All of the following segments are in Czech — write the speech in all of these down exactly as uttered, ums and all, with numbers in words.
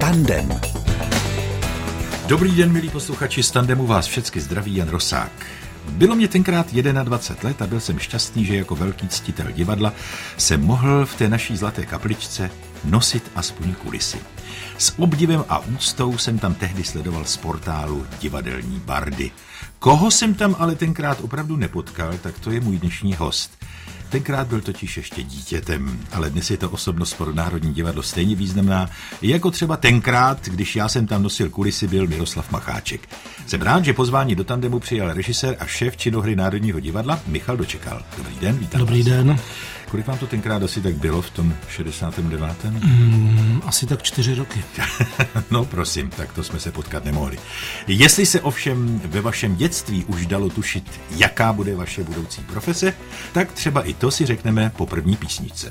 Tandem. Dobrý den, milí posluchači, z Tandemu vás všecky zdraví Jan Rosák. Bylo mě tenkrát dvacet jedna let a byl jsem šťastný, že jako velký ctitel divadla jsem mohl v té naší zlaté kapličce nosit aspoň kulisy. S obdivem a úctou jsem tam tehdy sledoval z portálu Divadelní bardy. Koho jsem tam ale tenkrát opravdu nepotkal, tak to je můj dnešní host. Tenkrát byl totiž ještě dítětem, ale dnes je to osobnost pro Národní divadlo stejně významná, jako třeba tenkrát, když já jsem tam nosil kulisy, byl Miroslav Macháček. Jsem rád, že pozvání do Tandemu přijal režisér a šéf činohry Národního divadla Michal Dočekal. Dobrý den, vítám. Dobrý vás. den. Kolik vám to tenkrát asi tak bylo v tom šedesátém devátém Mm, asi tak čtyři roky. No prosím, tak to jsme se potkat nemohli. Jestli se ovšem ve vašem dětství už dalo tušit, jaká bude vaše budoucí profese, tak třeba i to si řekneme po první písničce.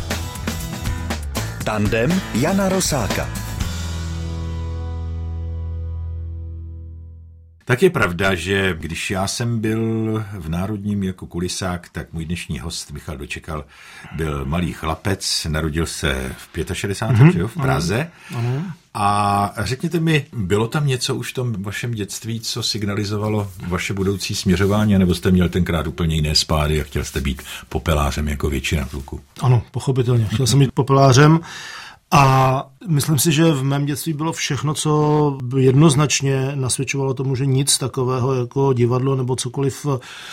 Tandem Jana Rosáka. Tak je pravda, že když já jsem byl v Národním jako kulisák, tak můj dnešní host Michal Dočekal byl malý chlapec, narodil se v šedesátém pátém Mm-hmm. v Praze. Ano. A řekněte mi, bylo tam něco už v tom vašem dětství, co signalizovalo vaše budoucí směřování, nebo jste měl tenkrát úplně jiné spády a chtěl jste být popelářem jako většina kluků? Ano, pochopitelně. Chtěl jsem být popelářem. A myslím si, že v mém dětství bylo všechno, co jednoznačně nasvědčovalo tomu, že nic takového jako divadlo nebo cokoliv,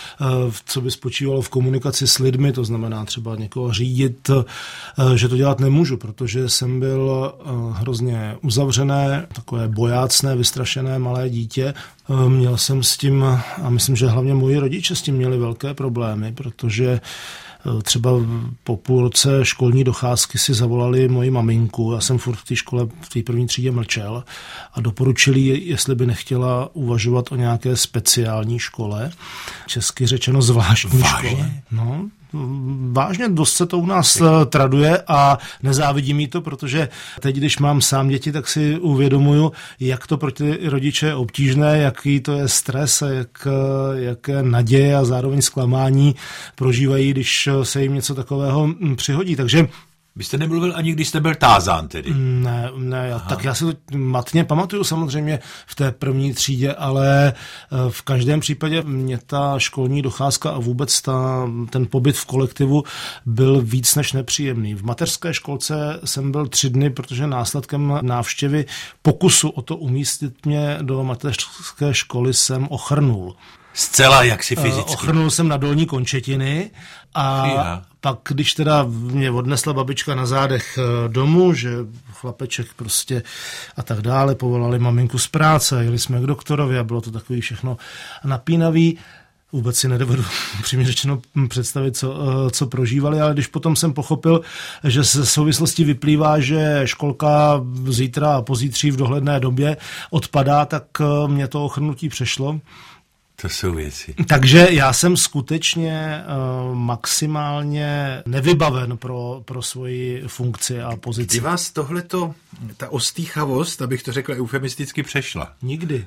co by spočívalo v komunikaci s lidmi, to znamená třeba někoho řídit, že to dělat nemůžu, protože jsem byl hrozně uzavřené, takové bojácné, vystrašené malé dítě. Měl jsem s tím, a myslím, že hlavně moji rodiče s tím měli velké problémy, protože třeba po půl roce školní docházky si zavolali moji maminku. Já jsem furt v té škole, v té první třídě mlčel a doporučili, jestli by nechtěla uvažovat o nějaké speciální škole. Česky řečeno zvláštní Vážně? škole. No, vážně, dost se to u nás traduje a nezávidím jí to, protože teď, když mám sám děti, tak si uvědomuju, jak to pro ty rodiče je obtížné, jaký to je stres a jak, jaké naděje a zároveň zklamání prožívají, když se jim něco takového přihodí. Takže Vy jste nemluvil ani, když jste byl tázán tedy? Ne, ne, tak já si to matně pamatuju samozřejmě v té první třídě, ale v každém případě mě ta školní docházka a vůbec ta, ten pobyt v kolektivu byl víc než nepříjemný. V mateřské školce jsem byl tři dny, protože následkem návštěvy pokusu o to umístit mě do mateřské školy jsem ochrnul. Zcela jaksi fyzicky. Ochrnul jsem na dolní končetiny a Já. pak, když teda mě odnesla babička na zádech domů, že chlapeček prostě a tak dále, povolali maminku z práce, jeli jsme k doktorovi a bylo to takový všechno napínavý. Vůbec si nedovedu přímě řečeno představit, co, co prožívali, ale když potom jsem pochopil, že ze souvislosti vyplývá, že školka zítra a pozítří v dohledné době odpadá, tak mě to ochrnutí přešlo. To jsou věci. Takže já jsem skutečně uh, maximálně nevybaven pro, pro svoji funkci a pozici. Kdy vás tohleto, ta ostýchavost, abych to řekl eufemisticky, přešla? Nikdy.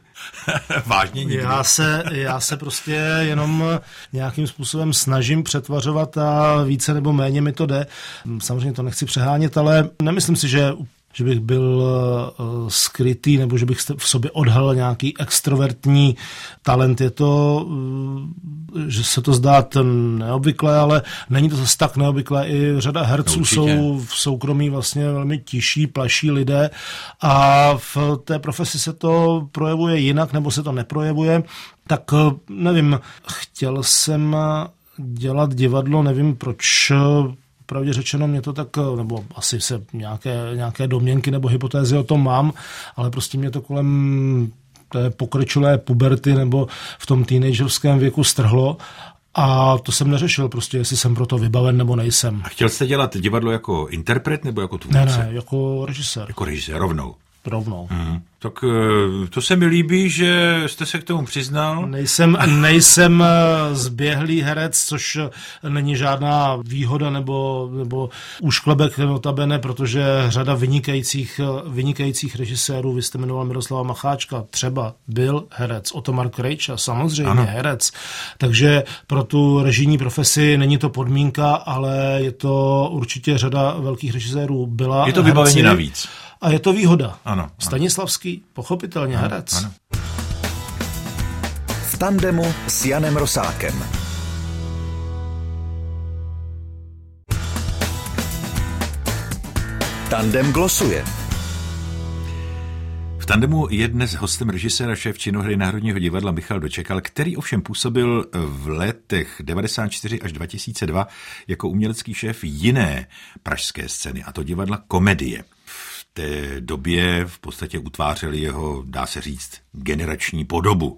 Vážně nikdy. Já se, já se prostě jenom nějakým způsobem snažím přetvařovat a více nebo méně mi to jde. Samozřejmě to nechci přehánět, ale nemyslím si, že že bych byl uh, skrytý, nebo že bych v sobě odhalil nějaký extrovertní talent. Je to, uh, že se to zdá neobvyklé, ale není to zase tak neobvyklé. I řada herců Určitě. jsou v soukromí vlastně velmi tiší, plaší lidé a v té profesi se to projevuje jinak, nebo se to neprojevuje. Tak uh, nevím, chtěl jsem dělat divadlo, nevím proč. Pravdě řečeno, mě to tak, nebo asi se nějaké, nějaké domněnky nebo hypotézy o tom mám, ale prostě mě to kolem té pokročilé puberty nebo v tom teenagerském věku strhlo a to jsem neřešil prostě, jestli jsem pro to vybaven nebo nejsem. A chtěl jste dělat divadlo jako interpret nebo jako tvůrce? Ne, ne, jako režisér. Jako režisér, rovnou. Rovnou. Hmm. Tak to se mi líbí, že jste se k tomu přiznal. Nejsem, nejsem zběhlý herec, což není žádná výhoda nebo, nebo úšklebek notabene, protože řada vynikajících, vynikajících režisérů, vy jste jmenoval Miroslava Macháčka, třeba byl herec, Otomar Krejča, samozřejmě ano. herec. Takže pro tu režijní profesi není to podmínka, ale je to určitě řada velkých režisérů byla. Je to vybavení navíc. A je to výhoda. Ano, ano. Stanislavský, pochopitelně ano, herec. Ano. V tandemu s Janem Rosákem. Tandem glosuje. V tandemu je dnes hostem režiséra, šéf činohry Národního divadla Michal Dočekal, který ovšem působil v letech devadesát čtyři až dva tisíce dva jako umělecký šéf jiné pražské scény, a to divadla Komedie. V té době v podstatě utvářeli jeho, dá se říct, generační podobu.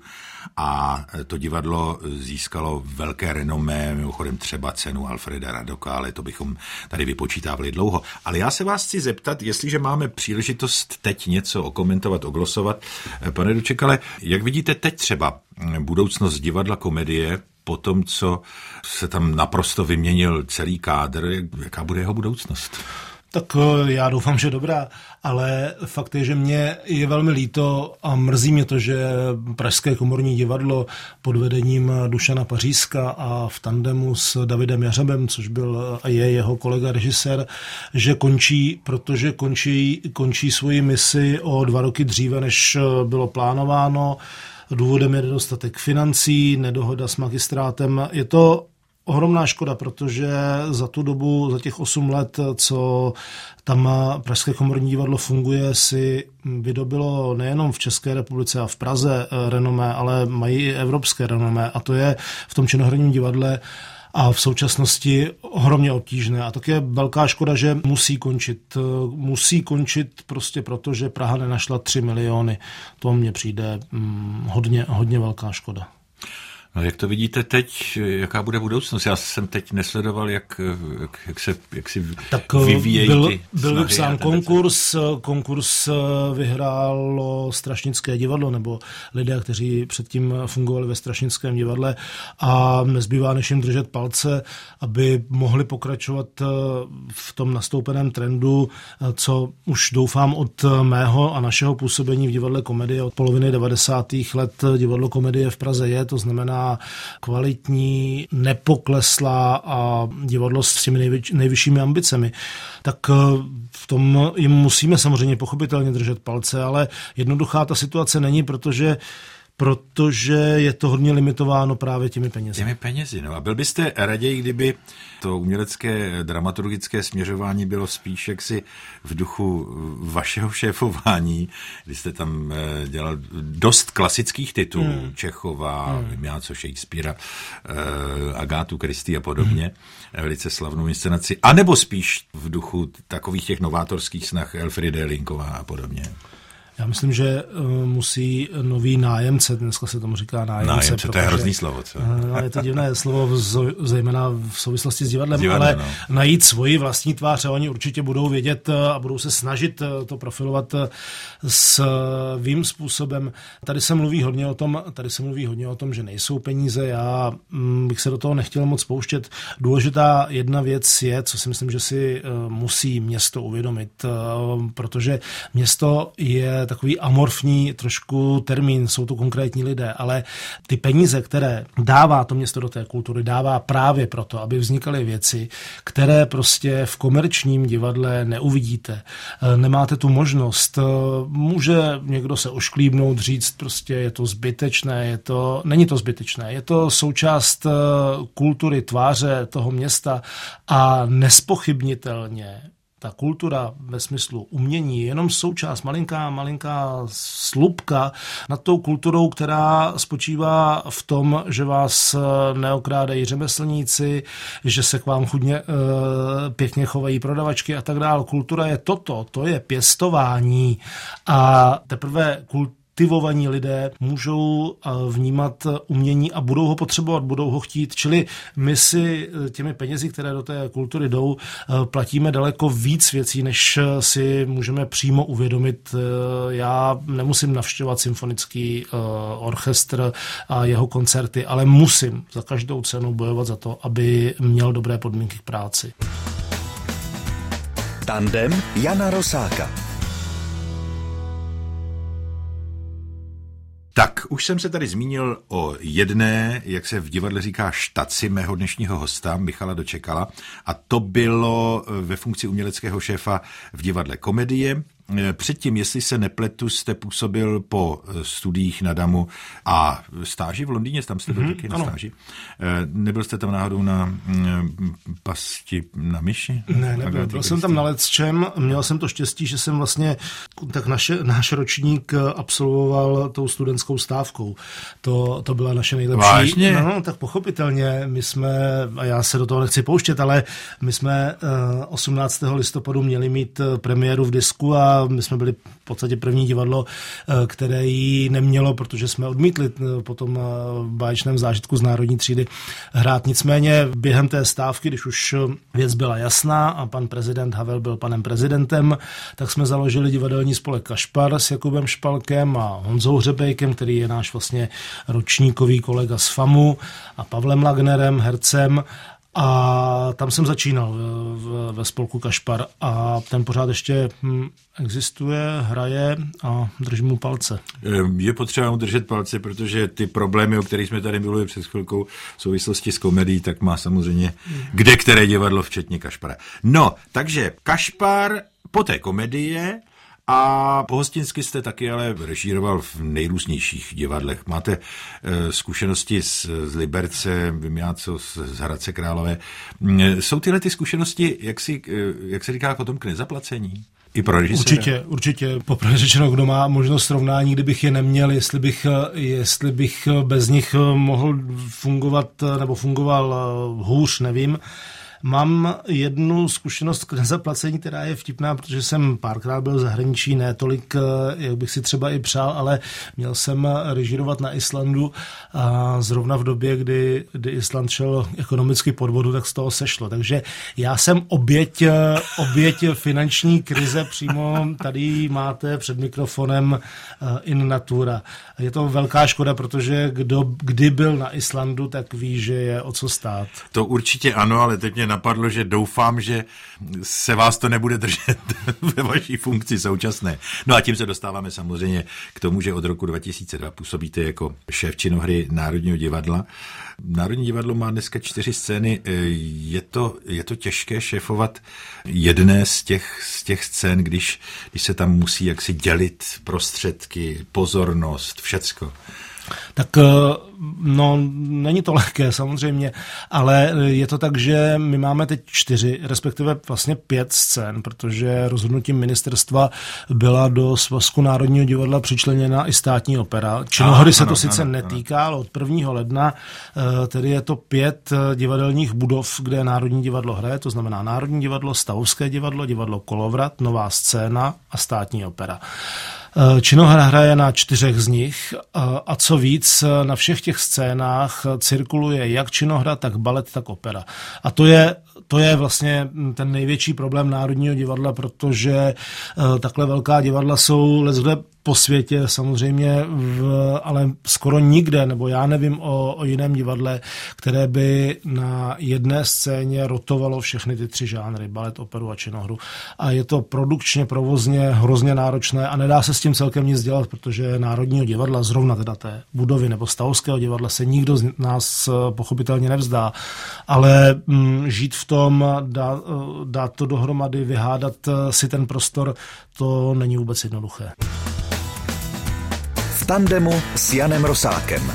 A to divadlo získalo velké renomé, mimochodem třeba cenu Alfreda Radoka, ale to bychom tady vypočítávali dlouho. Ale já se vás chci zeptat, jestliže máme příležitost teď něco okomentovat, oglosovat. Pane Dočekale, jak vidíte teď třeba budoucnost divadla Komedie po tom, co se tam naprosto vyměnil celý kádr, jaká bude jeho budoucnost? Tak já doufám, že dobrá, ale fakt je, že mě je velmi líto a mrzí mě to, že Pražské komorní divadlo pod vedením Dušana Pařízka a v tandemu s Davidem Jařabem, což byl a je jeho kolega režisér, že končí, protože končí, končí svoji misi o dva roky dříve, než bylo plánováno. Důvodem je nedostatek financí, nedohoda s magistrátem. Je to ohromná škoda, protože za tu dobu, za těch osm let, co tam Pražské komorní divadlo funguje, si vydobilo nejenom v České republice a v Praze renomé, ale mají i evropské renomé, a to je v tom činoherním divadle a v současnosti ohromně obtížné. A tak je velká škoda, že musí končit. Musí končit prostě proto, že Praha nenašla tři miliony. To mně přijde hm, hodně, hodně velká škoda. No, jak to vidíte teď, jaká bude budoucnost? Já jsem teď nesledoval, jak, jak, jak se jak si tak vyvíjejí byl, ty byl vypsán konkurs, konkurs vyhrálo Strašnické divadlo, nebo lidé, kteří předtím fungovali ve Strašnickém divadle, a nezbývá než jim držet palce, aby mohli pokračovat v tom nastoupeném trendu, co už doufám od mého a našeho působení v divadle Komedie od poloviny devadesátých let divadlo Komedie v Praze je, to znamená kvalitní, nepokleslá a divadlo s těmi nejvyš, nejvyššími ambicemi. Tak v tom jim musíme samozřejmě pochopitelně držet palce, ale jednoduchá ta situace není, protože protože je to hodně limitováno právě těmi penězi. Těmi penězi, no. A byl byste raději, kdyby to umělecké dramaturgické směřování bylo spíš jaksi v duchu vašeho šéfování, kdy jste tam dělal dost klasických titulů, hmm. Čechova, hmm. vím já co, Shakespearea, Agátu Christie a podobně, hmm. velice slavnou inscenaci, anebo spíš v duchu takových těch novátorských snah Elfriede Linková a podobně? Já myslím, že uh, musí nový nájemce, dneska se tomu říká nájemce. Nájemce, protože, to je hrozný slovo, co? Uh, je to divné slovo, zejména v souvislosti s divadlem, Divadle, ale no. najít svoji vlastní tvář, a oni určitě budou vědět a budou se snažit to profilovat svým způsobem. Tady se mluví hodně o tom, tady se mluví hodně o tom, že nejsou peníze. Já mm, bych se do toho nechtěl moc pouštět. Důležitá jedna věc je, co si myslím, že si uh, musí město uvědomit, uh, protože město je takový amorfní trošku termín, jsou to konkrétní lidé, ale ty peníze, které dává to město do té kultury, dává právě proto, aby vznikaly věci, které prostě v komerčním divadle neuvidíte. Nemáte tu možnost. Může někdo se ošklíbnout, říct prostě je to zbytečné, je to, není to zbytečné, je to součást kultury, tváře toho města a nespochybnitelně ta kultura ve smyslu umění je jenom součást, malinká, malinká slupka nad tou kulturou, která spočívá v tom, že vás neokrádají řemeslníci, že se k vám chudně e, pěkně chovají prodavačky a tak dále. Kultura je toto, to je pěstování a teprve kultura aktivovaní lidé můžou vnímat umění a budou ho potřebovat, budou ho chtít. Čili my si těmi penězi, které do té kultury jdou, platíme daleko víc věcí, než si můžeme přímo uvědomit. Já nemusím navštěvovat symfonický orchestr a jeho koncerty, ale musím za každou cenu bojovat za to, aby měl dobré podmínky k práci. Tandem Jana Rosáka. Tak, už jsem se tady zmínil o jedné, jak se v divadle říká, štaci mého dnešního hosta, Michala Dočekala, a to bylo ve funkci uměleckého šéfa v divadle Komedie. předtím, jestli se nepletu, jste působil po studiích na Damu a stáži v Londýně, tam jste byl mm-hmm, taky na ano. stáži. Nebyl jste tam náhodou na pasti na myši? Ne, nebyl. Byl jsem tam na lecčem, měl jsem to štěstí, že jsem vlastně tak naše, náš ročník absolvoval tou studentskou stávkou. To, to byla naše nejlepší. Vážně? No, tak pochopitelně, my jsme, a já se do toho nechci pouštět, ale my jsme osmnáctého listopadu měli mít premiéru v Disku a my jsme byli v podstatě první divadlo, které ji nemělo, protože jsme odmítli po tom báječném zážitku z Národní třídy hrát. Nicméně během té stávky, když už věc byla jasná a pan prezident Havel byl panem prezidentem, tak jsme založili divadelní spolek Kašpar s Jakubem Špalkem a Honzou Hřebejkem, který je náš vlastně ročníkový kolega z FAMu, a Pavlem Lagnerem, hercem. A tam jsem začínal ve spolku Kašpar a ten pořád ještě existuje, hraje a držím mu palce. Je potřeba mu držet palce, protože ty problémy, o kterých jsme tady mluvili před chvilkou v souvislosti s komedií, tak má samozřejmě kde které divadlo, včetně Kašpara. No, takže Kašpar, poté komedie. A pohostinsky jste taky ale režíroval v nejrůznějších divadlech. Máte e, zkušenosti z, z Liberce, vím já co, z, z Hradce Králové. E, jsou tyhle ty zkušenosti, jak, si, e, jak se říká potom, k nezaplacení? I pro režiséra? Určitě, určitě. Poprvé řečeno, kdo má možnost srovnání, kdybych je neměl, jestli bych, jestli bych bez nich mohl fungovat, nebo fungoval hůř, nevím. Mám jednu zkušenost k nezaplacení, která je vtipná, protože jsem párkrát byl v zahraničí, ne tolik, jak bych si třeba i přál, ale měl jsem režírovat na Islandu a zrovna v době, kdy, kdy Island šel ekonomicky pod vodu, tak z toho sešlo. Takže já jsem oběť, oběť finanční krize, přímo tady máte před mikrofonem in natura. Je to velká škoda, protože kdo kdy byl na Islandu, tak ví, že je o co stát. To určitě ano, ale teď mě napadlo, že doufám, že se vás to nebude držet ve vaší funkci současné. No a tím se dostáváme samozřejmě k tomu, že od roku dva tisíce dva působíte jako šéf činohry Národního divadla. Národní divadlo má dneska čtyři scény. Je to, je to těžké šéfovat jedné z těch, z těch scén, když, když se tam musí jaksi dělit prostředky, pozornost, všecko. Tak no, není to lehké samozřejmě, ale je to tak, že my máme teď čtyři, respektive vlastně pět scén, protože rozhodnutím ministerstva byla do Svazku Národního divadla přičleněna i státní opera. Činohry se to sice ano, netýká, ale od prvního ledna tedy je to pět divadelních budov, kde Národní divadlo hraje, to znamená Národní divadlo, Stavovské divadlo, divadlo Kolovrat, Nová scéna a státní opera. Činohra hraje na čtyřech z nich a co víc, na všech těch scénách cirkuluje jak činohra, tak balet, tak opera. A to je, to je vlastně ten největší problém Národního divadla, protože takhle velká divadla jsou leckde po světě samozřejmě, v, ale skoro nikde, nebo já nevím o, o jiném divadle, které by na jedné scéně rotovalo všechny ty tři žánry, balet, operu a činohru. A je to produkčně, provozně hrozně náročné a nedá se s tím celkem nic dělat, protože Národního divadla, zrovna teda té budovy nebo Stavovského divadla, se nikdo z nás pochopitelně nevzdá. Ale m, žít v tom, dá, dát to dohromady, vyhádat si ten prostor, to není vůbec jednoduché. V tandemu s Janem Rosákem.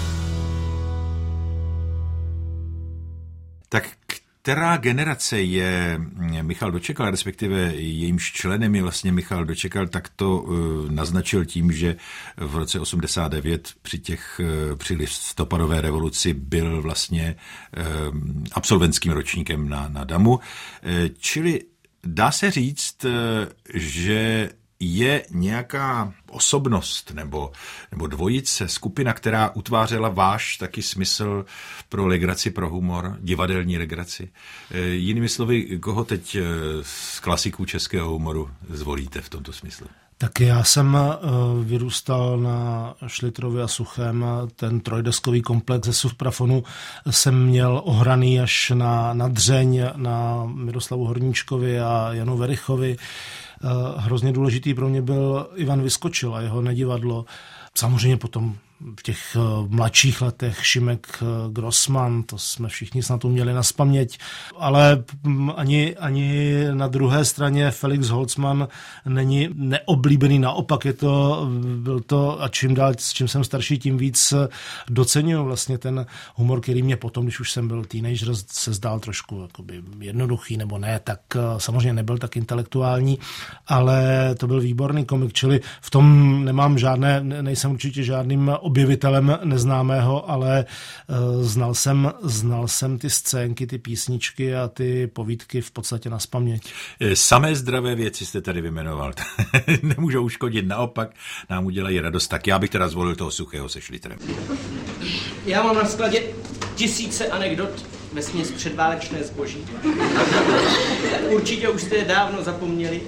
Tak která generace je Michal Dočekal, respektive jejímž členem je vlastně Michal Dočekal, tak to uh, naznačil tím, že v roce osmdesát devět při těch uh, při listopadové revoluci byl vlastně uh, absolventským ročníkem na, na Damu. Uh, čili dá se říct, uh, že je nějaká osobnost nebo, nebo dvojice, skupina, která utvářela váš taky smysl pro legraci, pro humor, divadelní legraci. E, jinými slovy, koho teď z klasiků českého humoru zvolíte v tomto smyslu? Tak já jsem vyrůstal na Šlitrově a Suchém. Ten trojdeskový komplex ze Subprafonu jsem měl ohraný až na, na dřeň, na Miroslavu Horníčkovi a Janu Verichovi. Hrozně důležitý pro mě byl Ivan Vyskočil a jeho Nedivadlo. Samozřejmě potom v těch mladších letech Šimek, Grossman, to jsme všichni snad uměli nazpaměť, ale ani, ani na druhé straně Felix Holzmann není neoblíbený, naopak je to, byl to, a čím dál, s čím jsem starší, tím víc doceňuji vlastně ten humor, který mě potom, když už jsem byl teenager, se zdál trošku jakoby jednoduchý, nebo ne, tak samozřejmě nebyl tak intelektuální, ale to byl výborný komik, čili v tom nemám žádné, nejsem určitě žádným objevitelem neznámého, ale uh, znal jsem, znal jsem ty scénky, ty písničky a ty povídky v podstatě nazpaměť. Samé zdravé věci jste tady vyjmenoval. Nemůžou uškodit, naopak nám udělají radost. Tak já bych teda zvolil toho Suchého se Šlitrem. Já mám na skladě tisíce anekdot vesměs předválečné zboží. Určitě už jste je dávno zapomněli.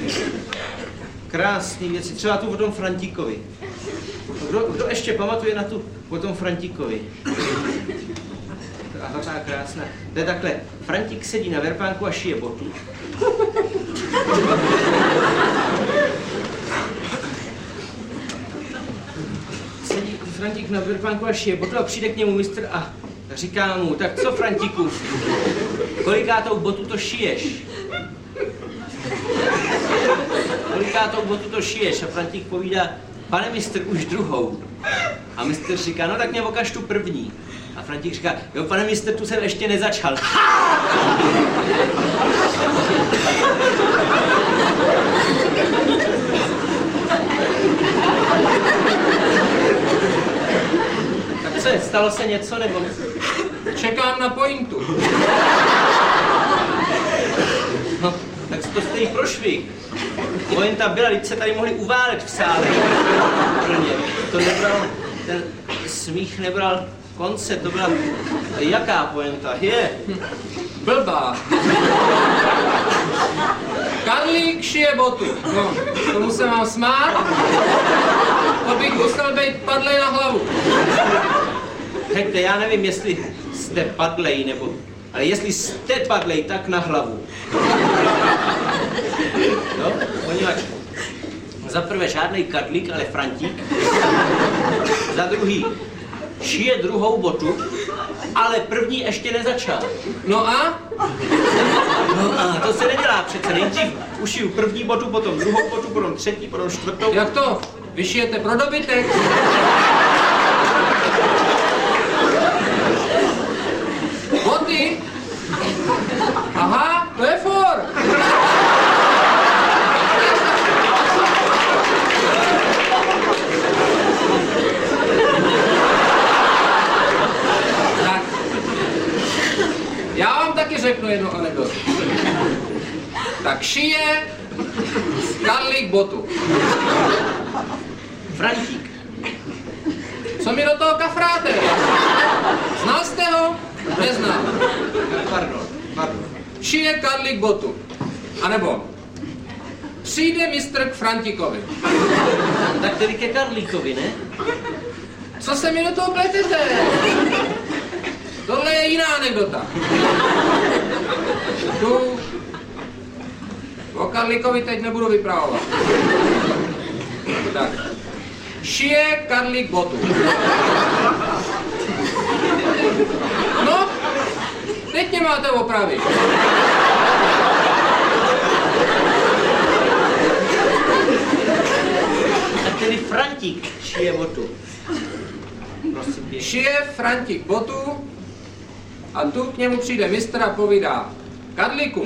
Krásné věci, třeba tu o tom Frantíkovi. Kdo, kdo ještě pamatuje na tu o tom Frantíkovi? Aha, tak krásná. To je takhle, Frantík sedí na verpánku a šije botu. Sedí Frantík na verpánku a šije botu a přijde k němu mistr a říká mu, tak co Frantíku, kolikátou botu to šiješ? Kolikátou botu to šiješ? A Frantík povídá, pane mistr, už druhou. A mistr říká, no tak mě okaž tu první. A Frantík říká, jo pane mistr, tu jsem ještě nezačal. Tak co je, stalo se něco nebo? Čekám na pointu. No, tak to jste jí prošvih. Pointa byla, když se tady mohli uválet v sále. To nebral, ten smích nebral konce, to byla, jaká pointa? Je. Blbá. Karlík šije botu. No, tomu se mám smát. To bych musel být padlej na hlavu. Hejte, já nevím, jestli jste padlej, nebo... Ale jestli jste padlej, tak na hlavu. No, poněvadž za prvé žádnej Karlík, ale Frantík. Za druhý šije druhou botu, ale první ještě nezačal. No a? No a to se nedělá přece. Nejdřív ušiju první botu, potom druhou botu, potom třetí, potom čtvrtou. Jak to? Vy šijete pro dobytek? Boty? Aha, to je for. Tak. Já vám taky řeknu jednu anekdotu. Tak šije Karlík botu. Frantík. Co mi do toho kafráte? Znal jste ho? Neznal. Pardon, pardon. Šije Karlík botu. A nebo přijde mistr k Frantíkovi. Tak tedy ke Karlíkovi, ne? Co se mi do toho pletete? Tohle je jiná anekdota. Tu o Karlíkovi teď nebudu vyprávět. Tak. Šije Karlík botu. No, teď mě máte opravit. Tak tedy Frantík šije botu. Prosím pěkně. Šije Frantík botu a tu k němu přijde mistr a povídá, Karlíku.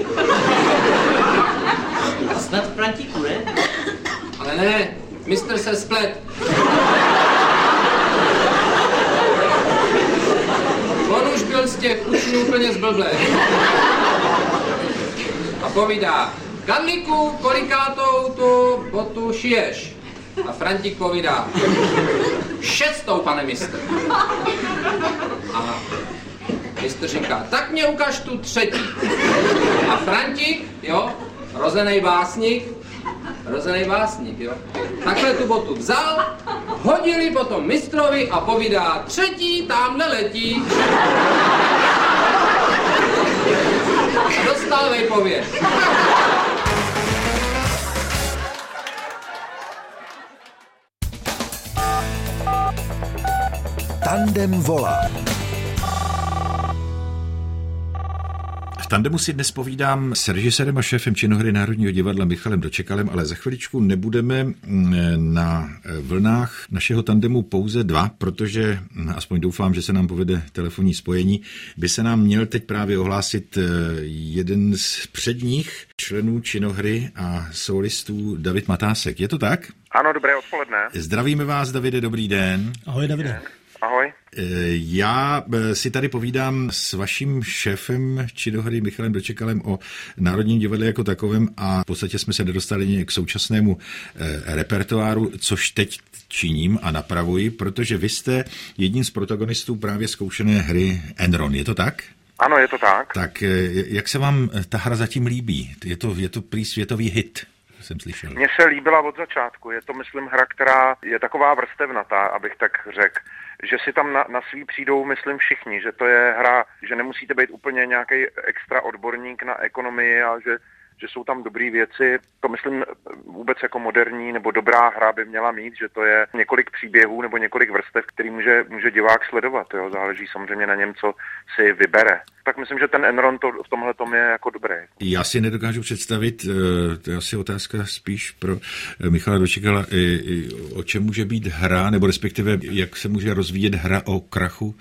A snad Frantíku, ne? Ale ne, mistr se splet. On už byl z těch ušů úplně zblblej. A povídá, Karlíku, kolikátou tu botu šiješ? A Frantík povídá, šestou, pane mistr. A mistr říká, tak mě ukaž tu třetí. A Frantík, jo, rozenej básník, rozenej básník, jo, takhle tu botu vzal, hodili potom mistrovi a povídá, třetí tamhle letí. A dostal vejpověď. Tandem volá. V Tandemu si dnes povídám s režisérem a šéfem činohry Národního divadla Michalem Dočekalem, ale za chviličku nebudeme na vlnách našeho tandemu pouze dva, protože, aspoň doufám, že se nám povede telefonní spojení, by se nám měl teď právě ohlásit jeden z předních členů činohry a solistů, David Matásek. Je to tak? Ano, dobré odpoledne. Zdravíme vás, Davide, dobrý den. Ahoj, Davide. Ahoj. Já si tady povídám s vaším šéfem činohry Michalem Dočekalem o Národním divadle jako takovém a v podstatě jsme se nedostali k současnému repertoáru, což teď činím a napravuji, protože vy jste jedním z protagonistů právě zkoušené hry Enron. Je to tak? Ano, je to tak. Tak jak se vám ta hra zatím líbí? Je to, je to prý světový hit, jsem slyšel. Mně se líbila od začátku. Je to, myslím, hra, která je taková vrstevnatá, abych tak řekl. Že si tam na, na svý přijdou, myslím, všichni, že to je hra, že nemusíte být úplně nějaký extra odborník na ekonomii a že, že jsou tam dobrý věci. To myslím vůbec jako moderní nebo dobrá hra by měla mít, že to je několik příběhů nebo několik vrstev, který může, může divák sledovat. Jo? Záleží samozřejmě na něm, co si vybere. Tak myslím, že ten Enron to, v tomhle tom je jako dobrý. Já si nedokážu představit, to je asi otázka spíš pro Michala Dočekala, o čem může být hra, nebo respektive jak se může rozvíjet hra o krachu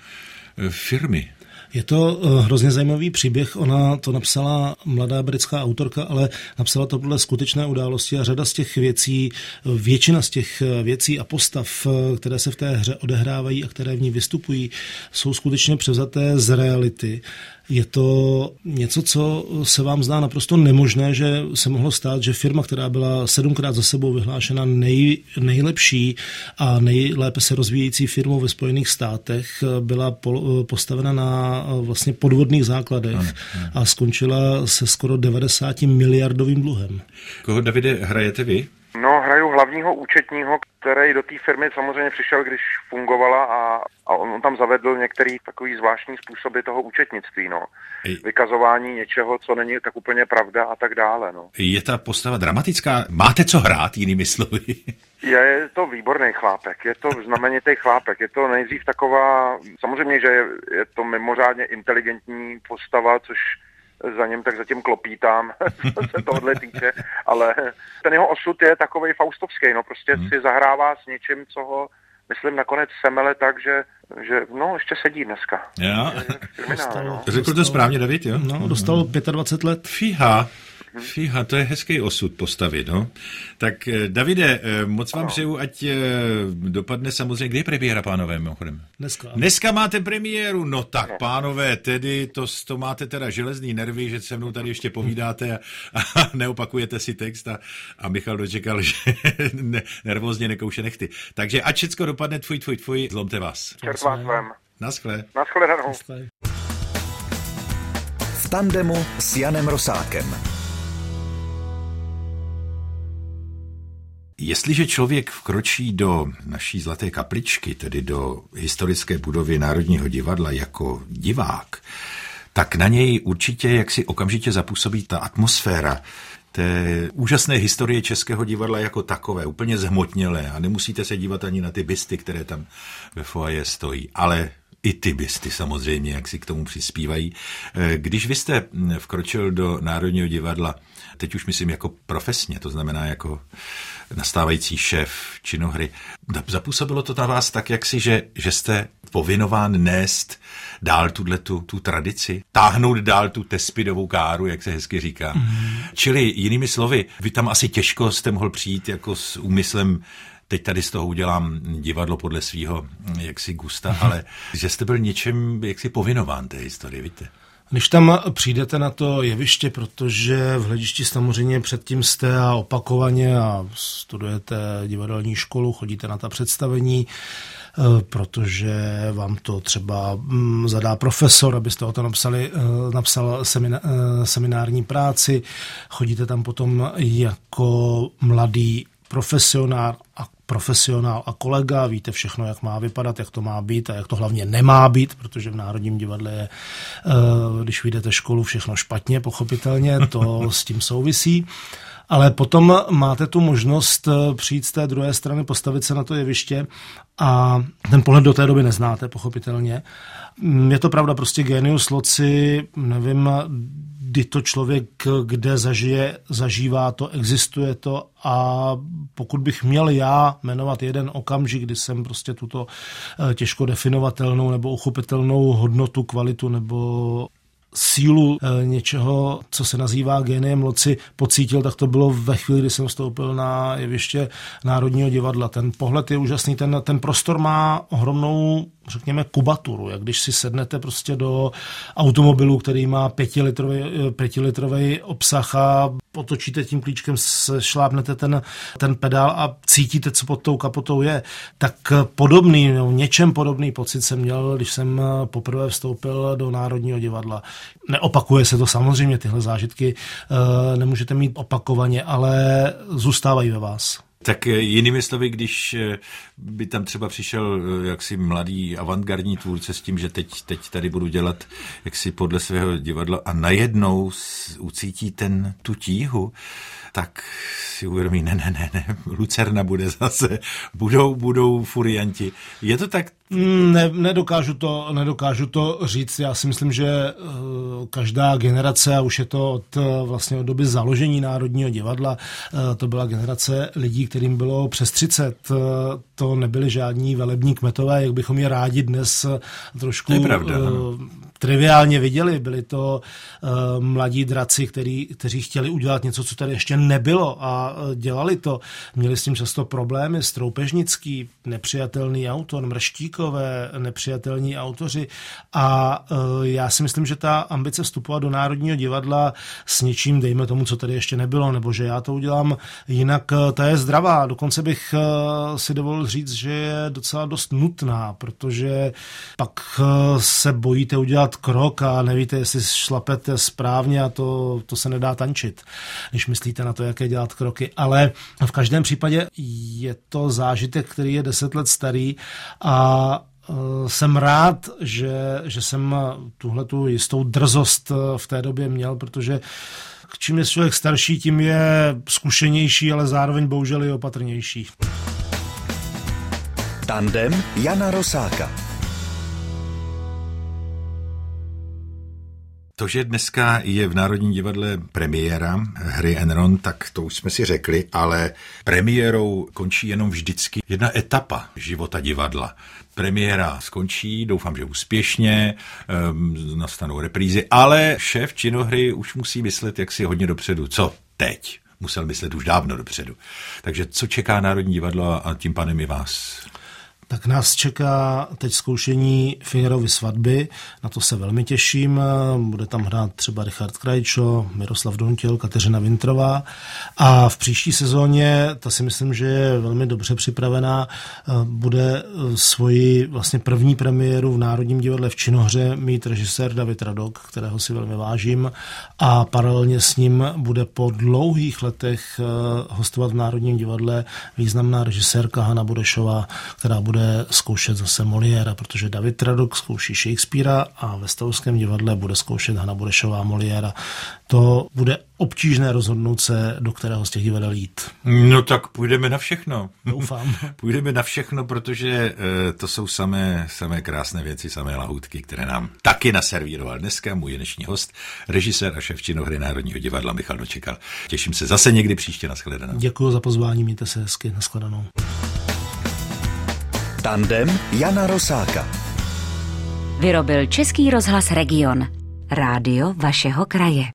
firmy. Je to hrozně zajímavý příběh. Ona to napsala mladá britská autorka, ale napsala to podle skutečné události a řada z těch věcí, většina z těch věcí a postav, které se v té hře odehrávají a které v ní vystupují, jsou skutečně převzaté z reality. Je to něco, co se vám zdá naprosto nemožné, že se mohlo stát, že firma, která byla sedmkrát za sebou vyhlášena nej, nejlepší a nejlépe se rozvíjející firmou ve Spojených státech, byla po, postavena na vlastně podvodných základech ano, ano. a skončila se skoro devadesát miliardovým dluhem. Koho, Davide, hrajete vy? No, hraju hlavního účetního, který do té firmy samozřejmě přišel, když fungovala a, a on tam zavedl některý takový zvláštní způsoby toho účetnictví, no. Vykazování něčeho, co není tak úplně pravda a tak dále, no. Je ta postava dramatická? Máte co hrát, jinými slovy? Je to výborný chlápek, je to znamenitý chlápek, je to nejdřív taková, samozřejmě, že je, je to mimořádně inteligentní postava, což za něm tak zatím klopítám, co se tohle týče, ale ten jeho osud je takovej faustovský, no prostě hmm. si zahrává s něčím, co ho, myslím, nakonec semele tak, že, že no, ještě sedí dneska. Já. Kriminál, no. Řekl to správně, David, jo? No, dostal dvacet pět let. Fíha. Fíha, to je hezký osud postavit, no. Tak Davide, moc vám přeju, ať dopadne samozřejmě, kdy je premiéra, pánové, mimochodem? Dneska. Dneska máte premiéru, no tak, no. Pánové, tedy to, to máte teda železný nervy, že se mnou tady ještě povídáte a, a neopakujete si text a, a Michal Dočekal, že ne, nervózně nekouše nechty. Takže ať všecko dopadne, tvůj, tvůj, tvůj, zlomte vás. Čert vás vem. Naschle. Naschledanou. V tandemu s Janem Rosákem. Jestliže člověk vkročí do naší zlaté kapličky, tedy do historické budovy Národního divadla jako divák, tak na něj určitě jaksi okamžitě zapůsobí ta atmosféra té úžasné historie českého divadla jako takové, úplně zhmotnělé a nemusíte se dívat ani na ty bysty, které tam ve foaje stojí, ale i ty bysty samozřejmě, jak si k tomu přispívají. Když vy jste vkročil do Národního divadla, teď už myslím jako profesně, to znamená jako nastávající šéf činohry, zapůsobilo to na vás tak, jak si, že, že jste povinován nést dál tuto tu tradici, táhnout dál tu Tespidovou káru, jak se hezky říká. Mm-hmm. Čili jinými slovy, vy tam asi těžko jste mohl přijít jako s úmyslem, teď tady z toho udělám divadlo podle svýho jaksi gusta, ale že jste byl něčem jaksi povinován té historii, víte? Když tam přijdete na to jeviště, protože v Hledišti samozřejmě předtím jste a opakovaně a studujete divadelní školu, chodíte na ta představení, protože vám to třeba zadá profesor, abyste o to napsali, napsal semina, seminární práci, chodíte tam potom jako mladý profesionál a profesionál a kolega, víte všechno, jak má vypadat, jak to má být a jak to hlavně nemá být, protože v Národním divadle je, když vyjdete školu, všechno špatně, pochopitelně, to s tím souvisí. Ale potom máte tu možnost přijít z té druhé strany, postavit se na to jeviště a ten pohled do té doby neznáte, pochopitelně. Je to pravda, prostě genius loci, nevím, kdy to člověk kde zažije, zažívá to, existuje to a pokud bych měl já jmenovat jeden okamžik, kdy jsem prostě tuto těžko definovatelnou nebo uchopitelnou hodnotu, kvalitu nebo sílu něčeho, co se nazývá géniem loci, pocítil, tak to bylo ve chvíli, kdy jsem vstoupil na jeviště Národního divadla. Ten pohled je úžasný, ten, ten prostor má ohromnou, řekněme, kubaturu. Jak když si sednete prostě do automobilu, který má pětilitrový, pětilitrový obsah a potočíte tím klíčkem, šlápnete ten, ten pedál a cítíte, co pod tou kapotou je. Tak podobný, no, něčem podobný pocit jsem měl, když jsem poprvé vstoupil do Národního divadla. Neopakuje se to samozřejmě, tyhle zážitky nemůžete mít opakovaně, ale zůstávají ve vás. Tak jinými slovy, když by tam třeba přišel jaksi mladý avantgardní tvůrce s tím, že teď, teď tady budu dělat jaksi podle svého divadla a najednou ucítí ten tu tíhu, tak si uvědomí, ne, ne, ne, ne, Lucerna bude zase, budou, budou furianti. Je to tak? Ne, nedokážu to, nedokážu to říct. Já si myslím, že uh, každá generace, a už je to od, vlastně od doby založení Národního divadla, uh, to byla generace lidí, kterým bylo přes třicet. Uh, to nebyli žádní velební kmetové, jak bychom je rádi dnes trošku uh, triviálně viděli. Byli to uh, mladí draci, který, kteří chtěli udělat něco, co tady ještě nebylo a dělali to. Měli s tím často problémy. Stroupežnický, nepřijatelný autor, Mrštíkové, nepřijatelní autoři a uh, já si myslím, že ta ambice vstupovat do Národního divadla s něčím, dejme tomu, co tady ještě nebylo, nebo že já to udělám jinak, uh, ta je zdravá. Dokonce bych uh, si dovolil říct, že je docela dost nutná, protože pak uh, se bojíte udělat krok a nevíte, jestli šlapete správně a to, to se nedá tančit, když myslíte na to, jaké dělat kroky. Ale v každém případě je to zážitek, který je deset let starý a jsem rád, že, že jsem tuhletu jistou drzost v té době měl, protože čím je člověk starší, tím je zkušenější, ale zároveň bohužel i opatrnější. Tandem Jana Rosáka. To, že dneska je v Národním divadle premiéra hry Enron, tak to už jsme si řekli, ale premiérou končí jenom vždycky jedna etapa života divadla. Premiéra skončí, doufám, že úspěšně, um, nastanou reprízy, ale šéf činohry už musí myslet jaksi hodně dopředu. Co teď? Musel myslet už dávno dopředu. Takže co čeká Národní divadlo a tím pádem i vás? Tak nás čeká teď zkoušení Figarovy svatby, na to se velmi těším, bude tam hrát třeba Richard Krajčo, Miroslav Dontěl, Kateřina Vintrová a v příští sezóně, ta si myslím, že je velmi dobře připravená, bude svoji vlastně první premiéru v Národním divadle v činohře mít režisér David Radok, kterého si velmi vážím a paralelně s ním bude po dlouhých letech hostovat v Národním divadle významná režisérka Hana Budešová, která bude zkoušet zase Moliéra, protože David Radok zkouší Shakespearea a ve Stavovském divadle bude zkoušet Hana Budešová Moliéra. To bude obtížné rozhodnout se, do kterého z těch divadel jít. No tak půjdeme na všechno. Doufám. Půjdeme na všechno, protože e, to jsou samé, samé krásné věci, samé lahůdky, které nám taky naservíroval dneska můj dnešní host, režisér a šéf činohry Národního divadla Michal Dočekal. Těším se zase někdy příště, nashledanou. Děkuji za pozvání, mějte se hezky, nashledanou. Tandem Jana Rosáka. Vyrobil Český rozhlas Region. Rádio vašeho kraje.